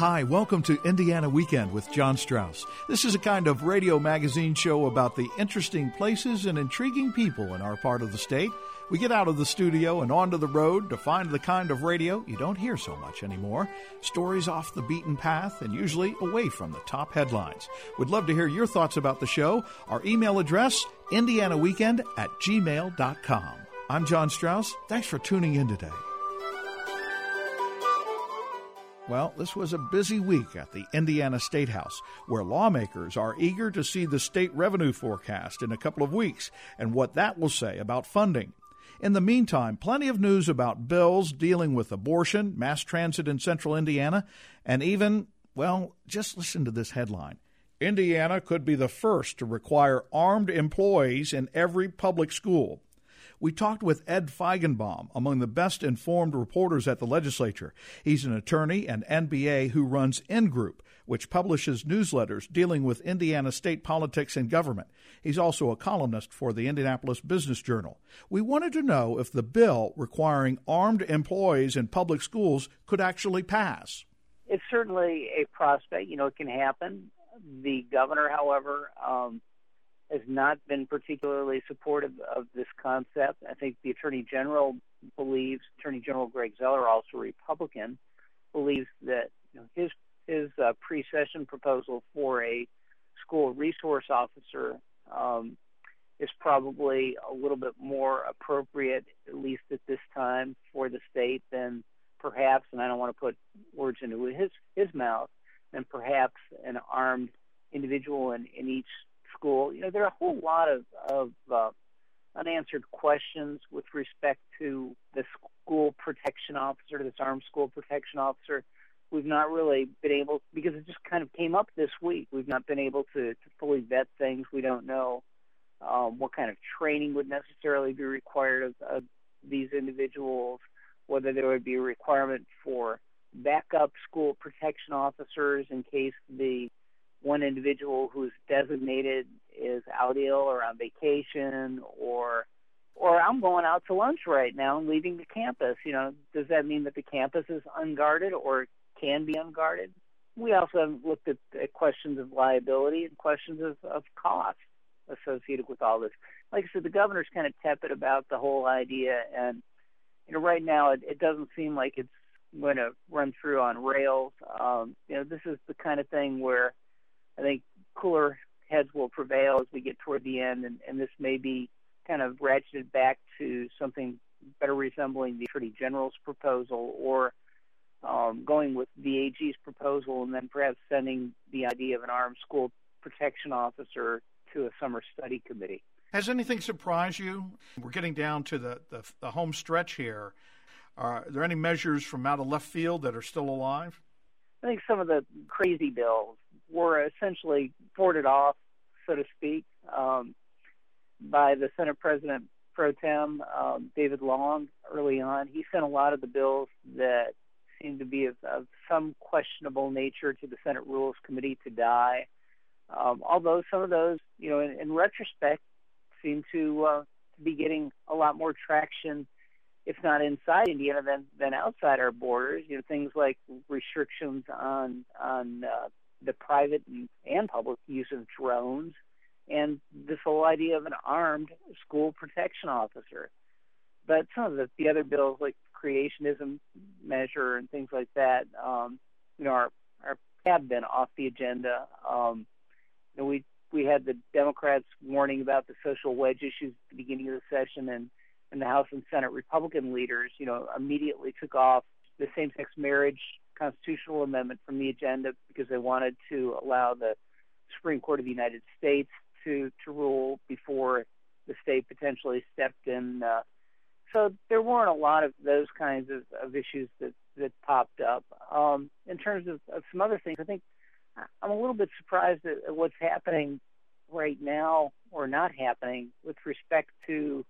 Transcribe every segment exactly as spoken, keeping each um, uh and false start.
Hi, welcome to Indiana Weekend with John Strauss. This is a kind of radio magazine show about the interesting places and intriguing people in our part of the state. We get out of the studio and onto the road to find the kind of radio you don't hear so much anymore. Stories off the beaten path and usually away from the top headlines. We'd love to hear your thoughts about the show. Our email address, indiana weekend at gmail dot com. I'm John Strauss. Thanks for tuning in today. Well, this was a busy week at the Indiana State House, where lawmakers are eager to see the state revenue forecast in a couple of weeks and what that will say about funding. In the meantime, plenty of news about bills dealing with abortion, mass transit in central Indiana, and even, well, just listen to this headline. Indiana could be the first to require armed employees in every public school. We talked with Ed Feigenbaum, among the best-informed reporters at the legislature. He's an attorney and N B A who runs In Group, which publishes newsletters dealing with Indiana state politics and government. He's also a columnist for the Indianapolis Business Journal. We wanted to know if the bill requiring armed employees in public schools could actually pass. It's certainly a prospect. You know, it can happen. The governor, however, um, has not been particularly supportive of this concept. I think the Attorney General believes, Attorney General Greg Zeller, also a Republican, believes that you know, his his uh, pre-session proposal for a school resource officer um, is probably a little bit more appropriate, at least at this time, for the state than perhaps, and I don't want to put words into his, his mouth, than perhaps an armed individual in, in each school. You know, there are a whole lot of, of uh, unanswered questions with respect to the school protection officer, this armed school protection officer. We've not really been able, because it just kind of came up this week, we've not been able to, to fully vet things. We don't know um, what kind of training would necessarily be required of, of these individuals, whether there would be a requirement for backup school protection officers in case the one individual who's designated is out ill or on vacation, or or I'm going out to lunch right now and leaving the campus. You know, does that mean that the campus is unguarded or can be unguarded? We also have looked at, at questions of liability and questions of, of cost associated with all this. Like I said, the governor's kind of tepid about the whole idea, and you know, right now it, it doesn't seem like it's going to run through on rails. Um, you know, this is the kind of thing where I think cooler heads will prevail as we get toward the end, and, and this may be kind of ratcheted back to something better resembling the Attorney General's proposal, or um, going with the A G's proposal, and then perhaps sending the idea of an armed school protection officer to a summer study committee. Has anything surprised you? We're getting down to the, the, the home stretch here. Are there any measures from out of left field that are still alive? I think some of the crazy bills were essentially forwarded off, so to speak, um, by the Senate President Pro Tem, um, David Long, early on. He sent a lot of the bills that seemed to be of, of some questionable nature to the Senate Rules Committee to die. Um, although some of those, you know, in, in retrospect, seem to, uh, to be getting a lot more traction, if not inside Indiana, than, than outside our borders. You know, things like restrictions on on uh, the private and, and public use of drones, and this whole idea of an armed school protection officer. But some of the, the other bills, like creationism measure and things like that, um, you know, are, are have been off the agenda. Um, you know, we we had the Democrats warning about the social wedge issues at the beginning of the session, and and the House and Senate Republican leaders, you know, immediately took off the same-sex marriage constitutional amendment from the agenda because they wanted to allow the Supreme Court of the United States to, to rule before the state potentially stepped in. Uh, so there weren't a lot of those kinds of, of issues that, that popped up. Um, in terms of, of some other things, I think I'm a little bit surprised at, at what's happening right now or not happening with respect to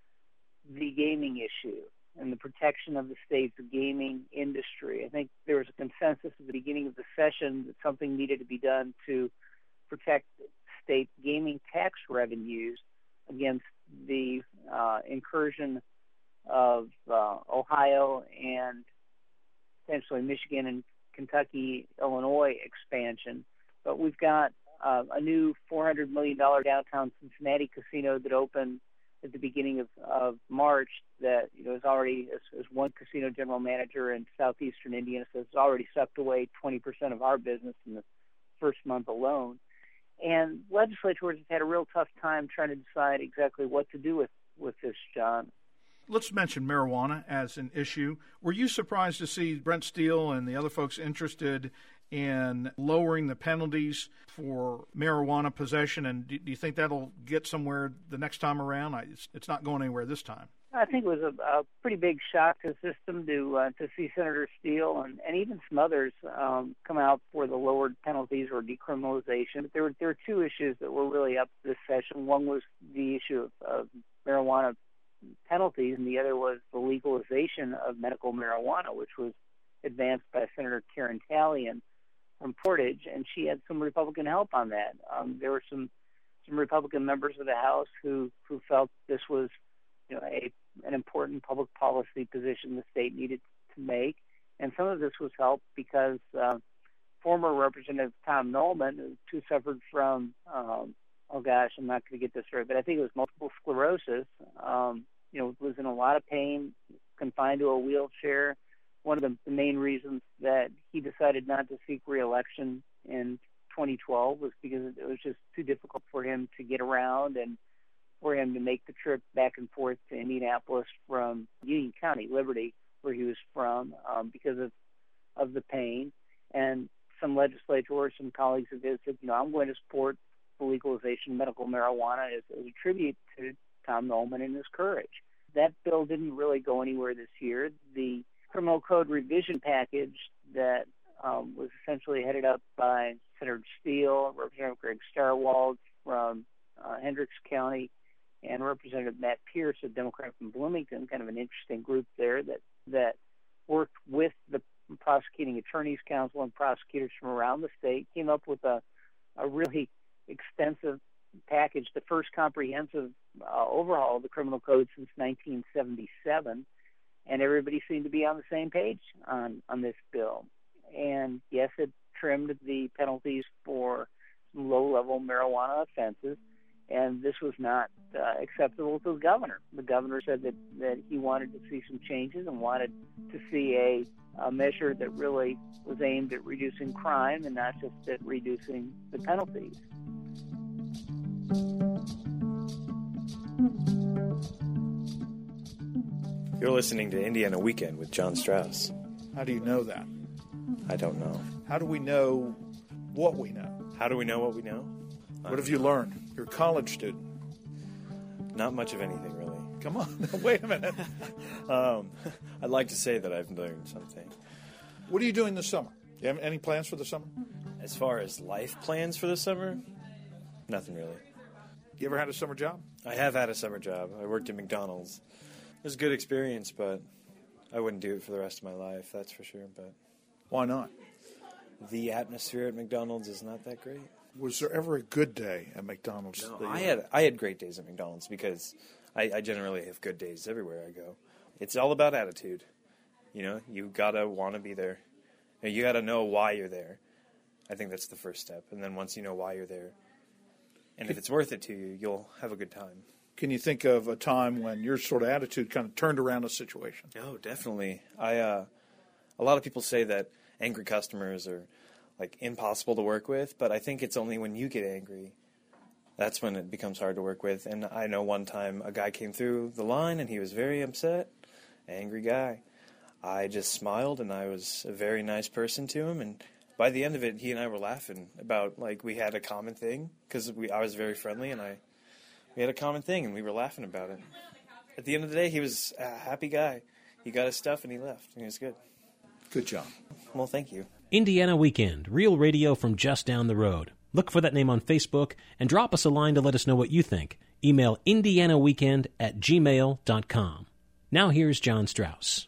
the gaming issue and the protection of the state's gaming industry. I think there was a consensus at the beginning of the session that something needed to be done to protect state gaming tax revenues against the uh, incursion of uh, Ohio and potentially Michigan and Kentucky, Illinois expansion. But we've got uh, a new four hundred million dollars downtown Cincinnati casino that opened at the beginning of, of March that, you know, is already, as, as one casino general manager in southeastern Indiana says, it's already sucked away twenty percent of our business in the first month alone. And legislators have had a real tough time trying to decide exactly what to do with, with this, John. Let's mention marijuana as an issue. Were you surprised to see Brent Steele and the other folks interested in lowering the penalties for marijuana possession? And do you think that'll get somewhere the next time around? It's not going anywhere this time. I think it was a, a pretty big shock to the system to uh, to see Senator Steele and, and even some others um, come out for the lowered penalties or decriminalization. But there were there were two issues that were really up this session. One was the issue of, of marijuana penalties, and the other was the legalization of medical marijuana, which was advanced by Senator Karen Tallien from Portage, and she had some Republican help on that. Um, there were some some Republican members of the House who who felt this was, you know, a an important public policy position the state needed to make, and some of this was helped because uh, former Representative Tom Nolman, who suffered from um, oh gosh, I'm not going to get this right, but I think it was multiple sclerosis. Um, you know, was in a lot of pain, confined to a wheelchair. One of the, the main reasons that he decided not to seek re-election in twenty twelve was because it was just too difficult for him to get around and for him to make the trip back and forth to Indianapolis from Union County, Liberty, where he was from, um, because of, of the pain. And some legislators, some colleagues of his said, you know, I'm going to support the legalization of medical marijuana as, as a tribute to Tom Nolman and his courage. That bill didn't really go anywhere this year. The criminal code revision package that um, was essentially headed up by Senator Steele, Representative Greg Starwald from uh, Hendricks County, and Representative Matt Pierce, a Democrat from Bloomington, kind of an interesting group there that, that worked with the Prosecuting Attorneys Council and prosecutors from around the state, came up with a, a really extensive package, the first comprehensive uh, overhaul of the criminal code since nineteen seventy-seven, and everybody seemed to be on the same page on, on this bill. And yes, it trimmed the penalties for some low-level marijuana offenses, and this was not uh, acceptable to the governor. The governor said that, that he wanted to see some changes and wanted to see a, a measure that really was aimed at reducing crime and not just at reducing the penalties. You're listening to Indiana Weekend with John Strauss. How do you know that? I don't know. How do we know what we know? How do we know what we know? What have you learned? You're a college student. Not much of anything, really. Come on. Wait a minute. um, I'd like to say that I've learned something. What are you doing this summer? Do you have any plans for the summer? As far as life plans for the summer, nothing really. You ever had a summer job? I have had a summer job. I worked at McDonald's. It was a good experience, but I wouldn't do it for the rest of my life, that's for sure. But why not? The atmosphere at McDonald's is not that great. Was there ever a good day at McDonald's? No, I had I had great days at McDonald's because I, I generally have good days everywhere I go. It's all about attitude. You know, you gotta want to be there. You, know, you gotta know why you're there. I think that's the first step. And then once you know why you're there, and if it's worth it to you, you'll have a good time. Can you think of a time when your sort of attitude kind of turned around a situation? Oh, definitely. I uh, a lot of people say that angry customers are like impossible to work with, but I think it's only when you get angry that's when it becomes hard to work with. And I know one time a guy came through the line and he was very upset, angry guy. I just smiled and I was a very nice person to him, and by the end of it, he and I were laughing about, like, we had a common thing because we I was very friendly and I we had a common thing and we were laughing about it. At the end of the day, he was a happy guy. He got his stuff and he left, and he was good. Good job. Well, thank you. Indiana Weekend, real radio from just down the road. Look for that name on Facebook and drop us a line to let us know what you think. Email indianaweekend at gmail dot com. Now here's John Strauss.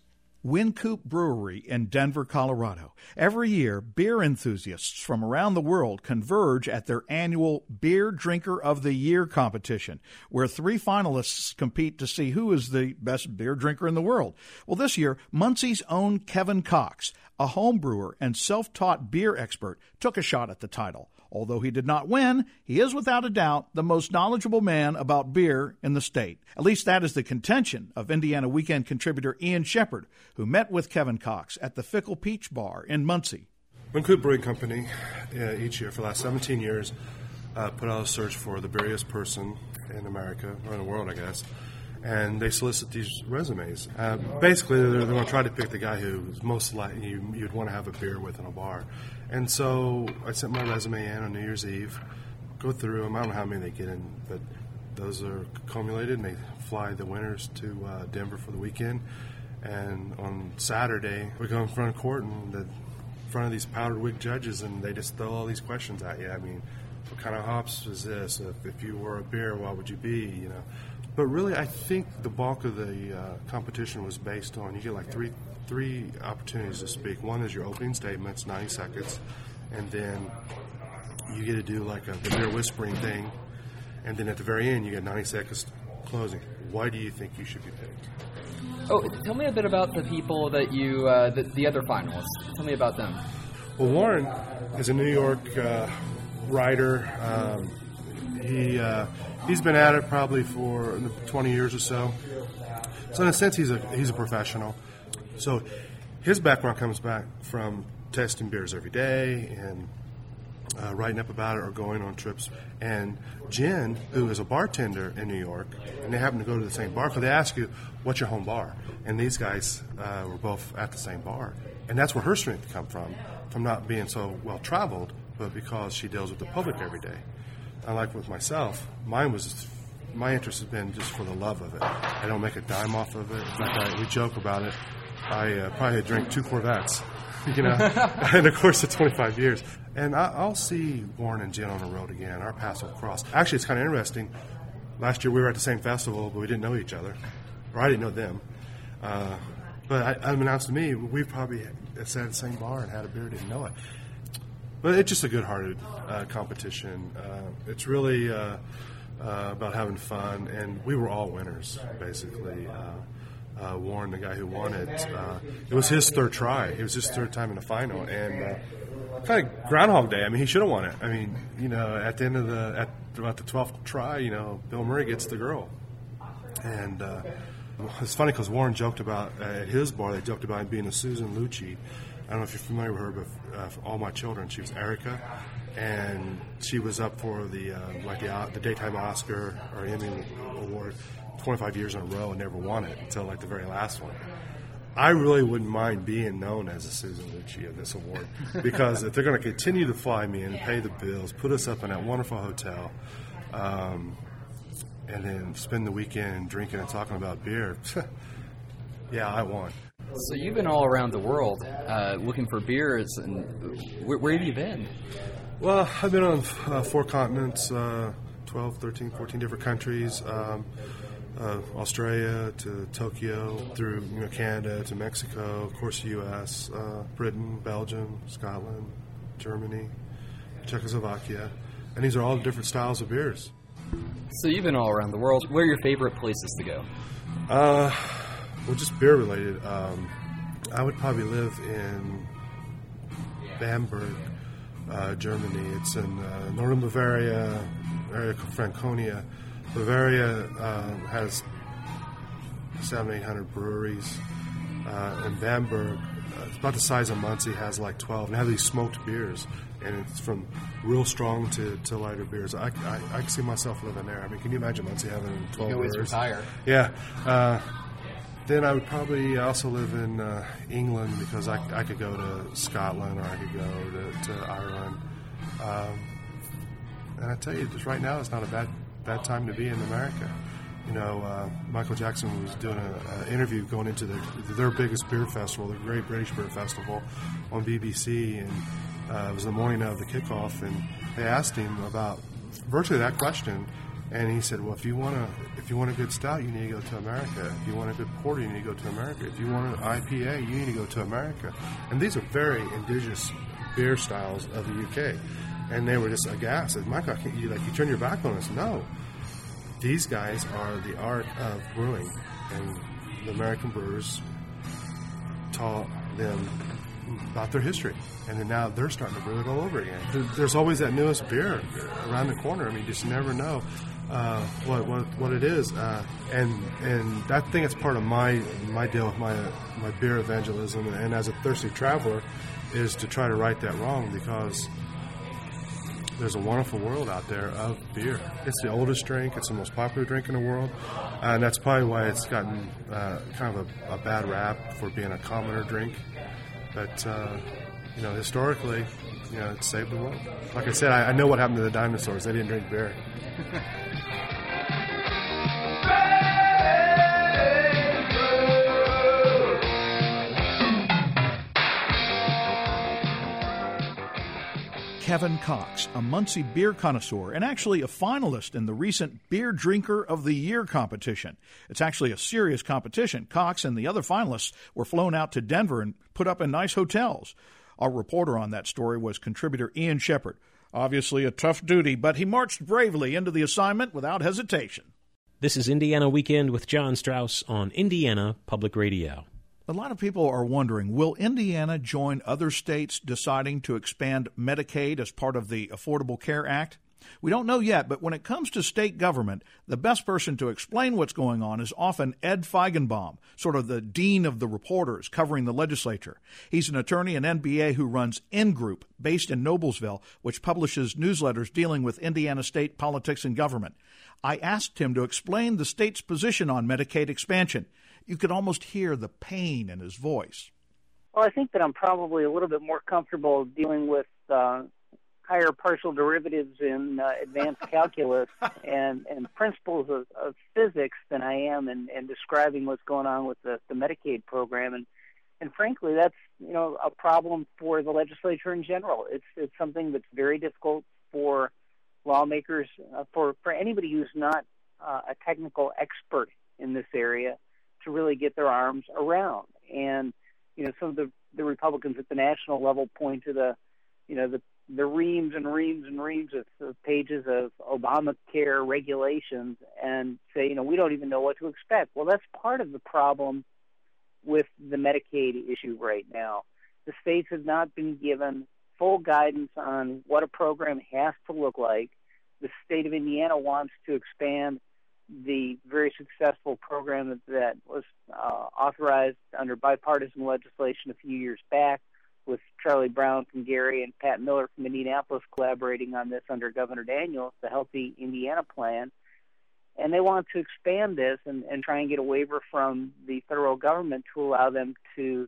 Wynkoop Brewery in Denver, Colorado. Every year, beer enthusiasts from around the world converge at their annual Beer Drinker of the Year competition, where three finalists compete to see who is the best beer drinker in the world. Well, this year, Muncie's own Kevin Cox, a home brewer and self-taught beer expert, took a shot at the title. Although he did not win, he is without a doubt the most knowledgeable man about beer in the state. At least that is the contention of Indiana Weekend contributor Ian Shepard, who met with Kevin Cox at the Fickle Peach Bar in Muncie. Wynkoop Brewing Company, uh, each year for the last seventeen years, uh, put out a search for the beeriest person in America, or in the world, I guess, and they solicit these resumes. Uh, basically, they're, they're going to try to pick the guy who's most likely you, you'd want to have a beer with in a bar. And so I sent my resume in on New Year's Eve, go through them. I don't know how many they get in, but those are accumulated, and they fly the winners to uh, Denver for the weekend. And on Saturday, we go in front of court and the, in front of these powdered wig judges, and they just throw all these questions at you. I mean, what kind of hops is this? If, if you were a beer, what would you be? You know. But really, I think the bulk of the uh, competition was based on, you get like three three opportunities to speak. One is your opening statements, ninety seconds, and then you get to do like a, the beer whispering thing, and then at the very end, you get ninety seconds closing. Why do you think you should be picked? Oh, tell me a bit about the people that you, uh, the, the other finalists. Tell me about them. Well, Warren is a New York uh, writer. Um, he uh, he's been at it probably for twenty years or so. So in a sense, he's a he's a professional. So his background comes back from testing beers every day and uh, writing up about it or going on trips. And Jen, who is a bartender in New York, and they happen to go to the same bar, because they ask you, what's your home bar? And these guys uh, were both at the same bar. And that's where her strength come from, from not being so well-traveled, but because she deals with the public every day. Unlike with myself, mine was my interest has been just for the love of it. I don't make a dime off of it. In fact, I, we joke about it. I uh, probably drank two Corvettes, you know, in the course of twenty-five years. And I, I'll see Warren and Jen on the road again. Our paths will cross. Actually, it's kind of interesting. Last year we were at the same festival, but we didn't know each other, or I didn't know them. Uh, but I, unbeknownst to me, we probably sat at the same bar and had a beer, didn't know it. But it's just a good-hearted uh, competition. Uh, it's really uh, uh, about having fun, and we were all winners, basically. Uh, uh, Warren, the guy who won it, uh, it was his third try. It was his third time in the final, and uh, kind of Groundhog Day. I mean, he should have won it. I mean, you know, at the end of the at about the twelfth try, you know, Bill Murray gets the girl, and uh, it's funny because Warren joked about uh, at his bar. They joked about him being a Susan Lucci. I don't know if you're familiar with her, but uh, for All My Children, she was Erica, and she was up for the uh, like the, uh, the daytime Oscar or Emmy award twenty-five years in a row and never won it until like the very last one. I really wouldn't mind being known as a Susan Lucci of this award, because if they're going to continue to fly me and pay the bills, put us up in that wonderful hotel, um, and then spend the weekend drinking and talking about beer, yeah, I won. So you've been all around the world uh, looking for beers, and where, where have you been? Well, I've been on uh, four continents, uh, twelve, thirteen, fourteen different countries, um, uh, Australia to Tokyo, through you know, Canada to Mexico, of course the U S, uh, Britain, Belgium, Scotland, Germany, Czechoslovakia, and these are all different styles of beers. So you've been all around the world. Where are your favorite places to go? Uh... Well, just beer related. Um, I would probably live in Bamberg, uh, Germany. It's in uh, northern Bavaria, area called Franconia. Bavaria uh, has seven, eight hundred breweries. Uh, and Bamberg, uh, it's about the size of Muncie, has like twelve. And they have these smoked beers, and it's from real strong to, to lighter beers. I, I, I can see myself living there. I mean, can you imagine Muncie having twelve you beers? You always retire. Yeah. Uh, Then I would probably also live in uh, England, because I, I could go to Scotland or I could go to, to Ireland. Um, and I tell you, just right now, it's not a bad bad time to be in America. You know, uh, Michael Jackson was doing an interview going into the, their biggest beer festival, the Great British Beer Festival, on B B C, and uh, it was the morning of the kickoff, and they asked him about virtually that question. And he said, well, if you want a if you want a good stout, you need to go to America. If you want a good porter, you need to go to America. If you want an I P A, you need to go to America. And these are very indigenous beer styles of the U K. And they were just aghast. Said, Michael, can't you like you turn your back on us? No, these guys are the art of brewing, and the American brewers taught them about their history. And then now they're starting to brew it all over again. There's always that newest beer around the corner. I mean, you just never know uh, what, what what it is. Uh, and and I think it's part of my my deal with my my beer evangelism. And as a thirsty traveler, is to try to right that wrong, because there's a wonderful world out there of beer. It's the oldest drink. It's the most popular drink in the world. And that's probably why it's gotten uh, kind of a, a bad rap for being a commoner drink. But, uh, you know, historically, you know, it saved the world. Like I said, I, I know what happened to the dinosaurs. They didn't drink beer. Kevin Cox, a Muncie beer connoisseur and actually a finalist in the recent Beer Drinker of the Year competition. It's actually a serious competition. Cox and the other finalists were flown out to Denver and put up in nice hotels. Our reporter on that story was contributor Ian Shepard. Obviously a tough duty, but he marched bravely into the assignment without hesitation. This is Indiana Weekend with John Strauss on Indiana Public Radio. A lot of people are wondering, will Indiana join other states deciding to expand Medicaid as part of the Affordable Care Act? We don't know yet, but when it comes to state government, the best person to explain what's going on is often Ed Feigenbaum, sort of the dean of the reporters covering the legislature. He's an attorney and N B A who runs In Group, based in Noblesville, which publishes newsletters dealing with Indiana state politics and government. I asked him to explain the state's position on Medicaid expansion. You could almost hear the pain in his voice. Well, I think that I'm probably a little bit more comfortable dealing with uh, higher partial derivatives in uh, advanced calculus and, and principles of, of physics than I am in, in describing what's going on with the, the Medicaid program. And, and frankly, that's, you know, a problem for the legislature in general. It's it's something that's very difficult for lawmakers, uh, for, for anybody who's not uh, a technical expert in this area, to really get their arms around. And, you know, some of the, the Republicans at the national level point to the, you know, the, the reams and reams and reams of, of pages of Obamacare regulations and say, you know, we don't even know what to expect. Well, that's part of the problem with the Medicaid issue right now. The states have not been given full guidance on what a program has to look like. The state of Indiana wants to expand the very successful program that, that was uh, authorized under bipartisan legislation a few years back, with Charlie Brown from Gary and Pat Miller from Indianapolis collaborating on this under Governor Daniels, the Healthy Indiana Plan. And they want to expand this and, and try and get a waiver from the federal government to allow them to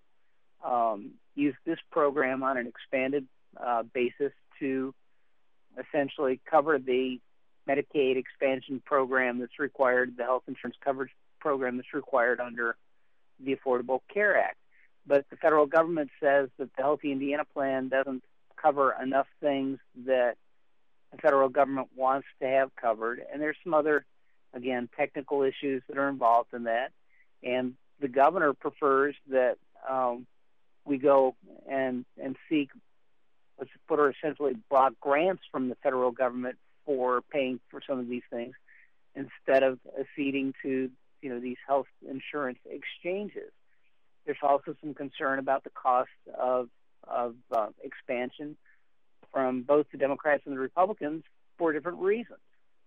um, use this program on an expanded uh, basis to essentially cover the Medicaid expansion program that's required, the health insurance coverage program that's required under the Affordable Care Act. But the federal government says that the Healthy Indiana Plan doesn't cover enough things that the federal government wants to have covered. And there's some other, again, technical issues that are involved in that. And the governor prefers that um, we go and, and seek, let's put it essentially, block grants from the federal government for paying for some of these things, instead of acceding to, you know, these health insurance exchanges. There's also some concern about the cost of of uh, expansion from both the Democrats and the Republicans for different reasons.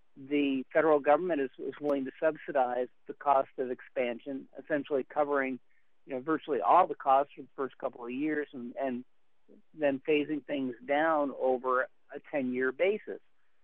The federal government is, is willing to subsidize the cost of expansion, essentially covering, you know, virtually all the costs for the first couple of years, and, and then phasing things down over a ten-year basis.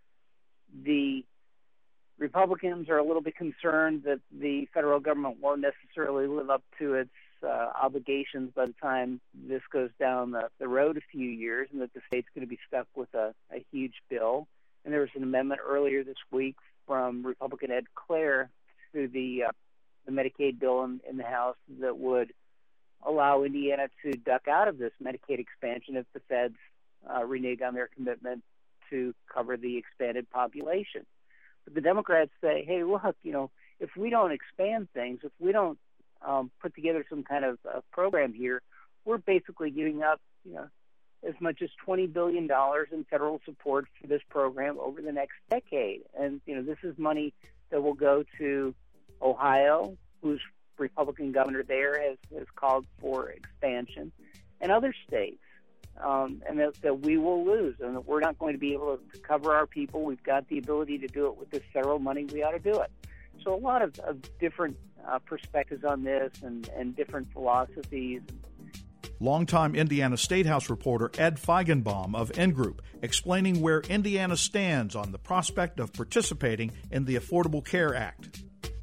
The Republicans are a little bit concerned that the federal government won't necessarily live up to its uh, obligations by the time this goes down the, the road a few years, and that the state's going to be stuck with a, a huge bill. And there was an amendment earlier this week from Republican Ed Clare to the uh, the Medicaid bill in, in the House that would allow Indiana to duck out of this Medicaid expansion if the feds uh, renege on their commitment to cover the expanded population. But the Democrats say, hey, look, you know, if we don't expand things, if we don't um, put together some kind of uh, program here, we're basically giving up, you know, as much as twenty billion dollars in federal support for this program over the next decade. And, you know, this is money that will go to Ohio, whose Republican governor there has, has called for expansion, and other states, um, and that, that we will lose, and that we're not going to be able to cover our people. We've got the ability to do it with this federal money. We ought to do it. So a lot of, of different uh, perspectives on this and, and different philosophies. Longtime Indiana State House reporter Ed Feigenbaum of N Group explaining where Indiana stands on the prospect of participating in the Affordable Care Act.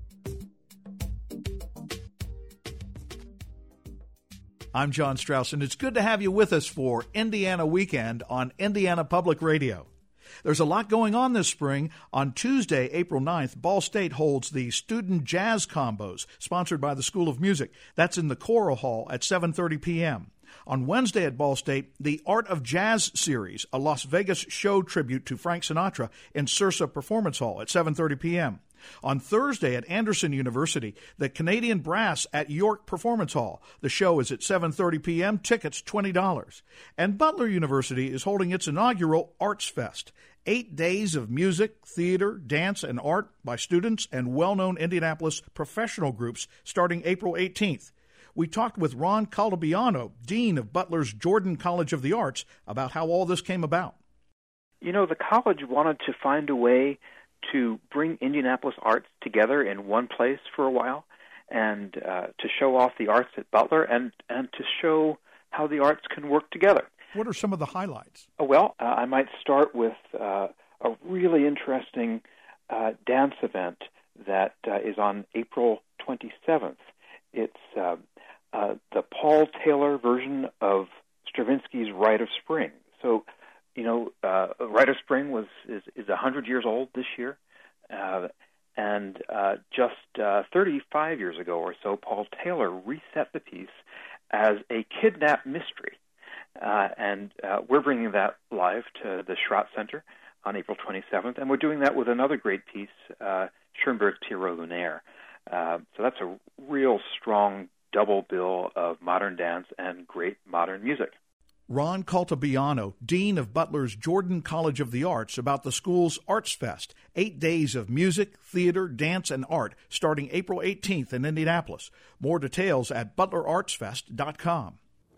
I'm John Strauss, and it's good to have you with us for Indiana Weekend on Indiana Public Radio. There's a lot going on this spring. On Tuesday, April ninth, Ball State holds the Student Jazz Combos, sponsored by the School of Music. That's in the Choral Hall at seven thirty p.m. On Wednesday at Ball State, the Art of Jazz Series, a Las Vegas show tribute to Frank Sinatra in Sursa Performance Hall at seven thirty p.m. On Thursday at Anderson University, the Canadian Brass at York Performance Hall. The show is at seven thirty p.m., tickets twenty dollars. And Butler University is holding its inaugural Arts Fest. Eight days of music, theater, dance, and art by students and well-known Indianapolis professional groups starting April eighteenth. We talked with Ron Caltabiano, Dean of Butler's Jordan College of the Arts, about how all this came about. You know, the college wanted to find a way to bring Indianapolis arts together in one place for a while, and uh, to show off the arts at Butler, and, and to show how the arts can work together. What are some of the highlights? Uh, well, uh, I might start with uh, a really interesting uh, dance event that uh, is on April twenty-seventh. It's uh, uh, the Paul Taylor version of Stravinsky's Rite of Spring. So, you know, uh, Rite of Spring was is, is one hundred years old this year, uh, and uh, just uh, thirty-five years ago or so, Paul Taylor reset the piece as a kidnap mystery, uh, and uh, we're bringing that live to the Schrott Center on April twenty-seventh, and we're doing that with another great piece, uh, Schoenberg's Pierrot Lunaire. Uh, so that's a real strong double bill of modern dance and great modern music. Ron Caltabiano, Dean of Butler's Jordan College of the Arts, about the school's Arts Fest. Eight days of music, theater, dance, and art starting April eighteenth in Indianapolis. More details at butler arts fest dot com.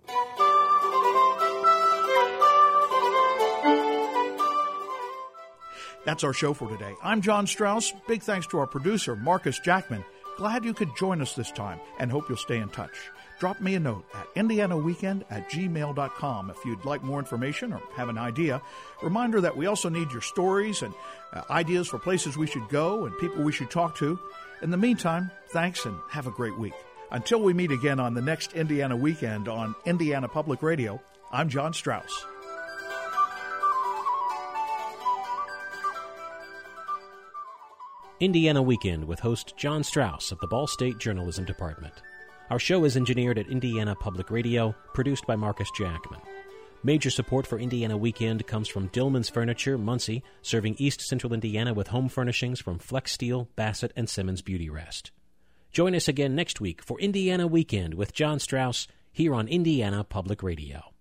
That's our show for today. I'm John Strauss. Big thanks to our producer, Marcus Jackman. Glad you could join us this time and hope you'll stay in touch. Drop me a note at indiana weekend at gmail dot com if you'd like more information or have an idea. Reminder that we also need your stories and uh, ideas for places we should go and people we should talk to. In the meantime, thanks and have a great week. Until we meet again on the next Indiana Weekend on Indiana Public Radio, I'm John Strauss. Indiana Weekend with host John Strauss of the Ball State Journalism Department. Our show is engineered at Indiana Public Radio, produced by Marcus Jackman. Major support for Indiana Weekend comes from Dillman's Furniture, Muncie, serving East Central Indiana with home furnishings from Flex Steel, Bassett, and Simmons Beauty Rest. Join us again next week for Indiana Weekend with John Strauss here on Indiana Public Radio.